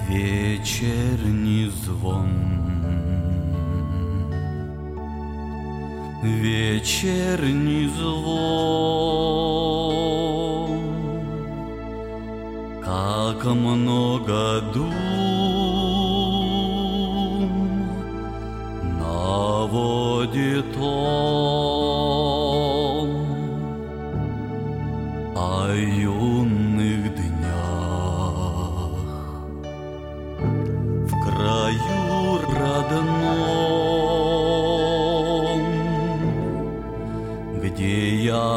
Вечерний звон, вечерний звон, как много дум наводит он о юных днях в краю родном, где я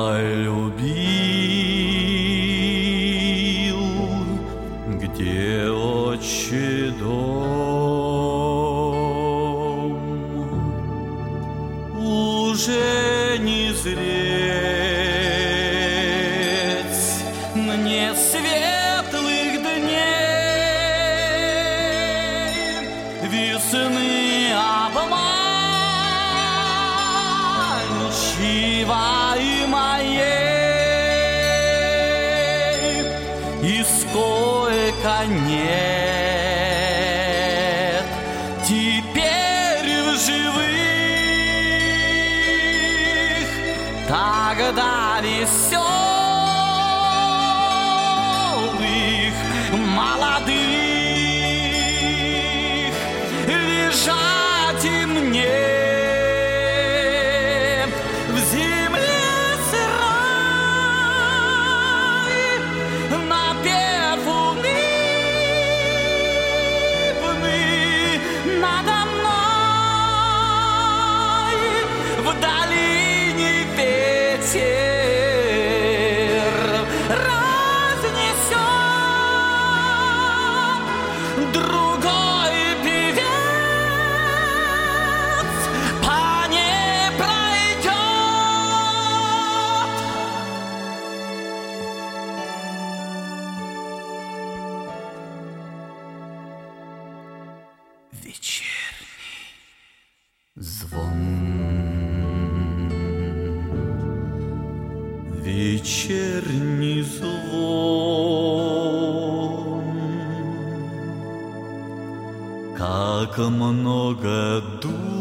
любил, где отчий дом. Уже не зреть мне светлых дней, весны обманчивой моей, и сколько нет теперь в живых, тогда веселых, молодых, лежать и мне в земле сырой, напев унывный надо мной, в долине ветер разнесет, другой певец по ней пройдет. Вечерний звон, вечерний звон, как много душ